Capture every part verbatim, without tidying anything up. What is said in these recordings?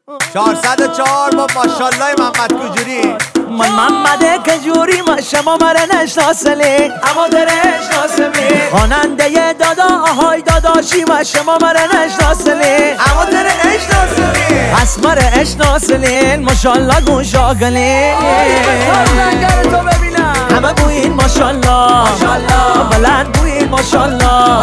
چهارصد و چهار با ماشالله محمد کجوری. من محمد کجوری ما شما مرا نشناسلی اما درش ناسمی خواننده دادا آهای داداشی ما شما مرا نشناسلی اما درش ناسمی پس مرا اشناسلی ماشالله گوشاگلی تو ببینم همه بوین ماشالله بلند بوین ماشالله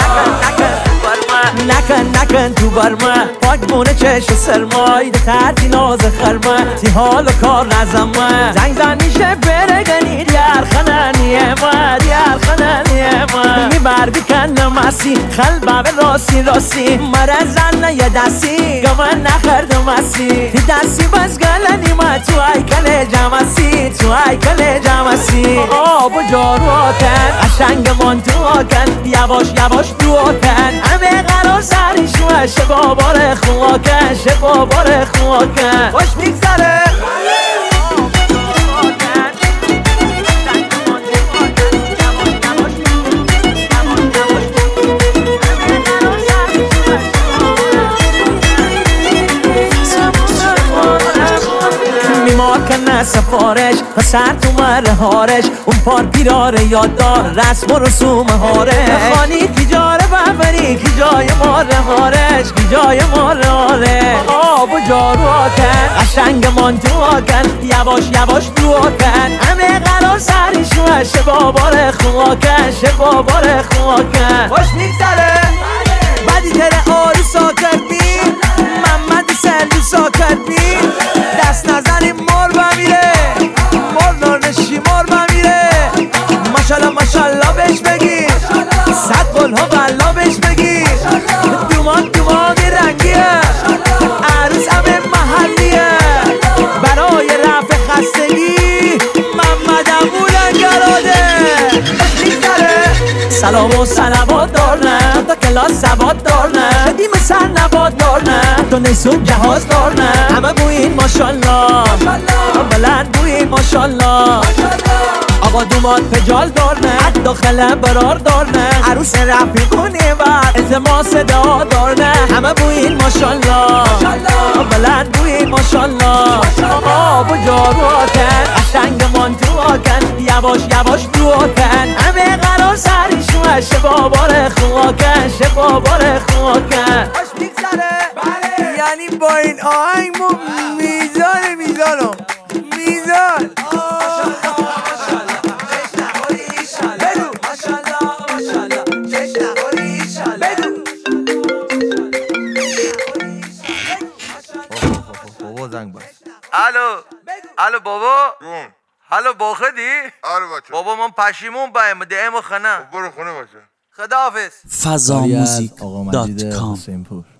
نکن نکن تو برمه پاک بونه چشم سرمای ده ترتی ناز خرمه تی حال و کار نزمه زنگ زنیشه برگنی دیار خنانیه ما دیار خنانیه ما می بردی کنمسی خلبه به راسی راسی مرا زن یه دستی گمان نخردم اسی تی دستی بس گلنی ما تو ایکل جمسی تو ایکل جمسی آب و جارو آکن قشنگ من تو آکن یواش یواش تو آکن همه قرار سری شوه شه بابار خواکن شه بابار خواکن خوش میگذره کنه سفارش و سر تو مره هارش اون پار پیراره یاددار رسم و رسوم هاره خانی کی جاره ببری کی جای ماره هارش کی جای ماره هاره آب و جارو آکن قشنگ من تو آکن یواش یواش تو آکن همه قرار سری شوه شه بابار خواکن شه بابار خواکن خوش میگذره بدی تره آری ساکر بی محمد سلو ساکر بی دست نزنی مر بمیره مر نارنشی مر بمیره ماشالله ماشالله بهش بگیر صد قل ها بلا بهش بگیر دومان دومان رنگیه عروس همه محلیه برای رفع خستگی محمد امو لنگراده سلام و سلامات دارنه تا کلاس سواد دارنه دیم سر نباد دارنه تو نیسون جهاز دارنه همه بوین ماشالله بلند بوین ماشالله آقا دومات پجال دارنه حد داخله برار دارنه عروس رفیقونه و التماس دعا دارنه همه بوین ماشالله بلند بوین ماشالله آب و جارو آکن قشنگ من تو آکن یواش یواش تو آکن همه قرار سری شوه شه بابار خواکن شه بابار خواکن خوش میگذره یعنی با این آهنگ ما میزان میزانم میزان بابا زنگ باز. الو الو بابا الو باخدی؟ آره بچه بابا من پشیمون بایم دیم خانه برو خونه باشه خداحافظ فضاموزیک دات کام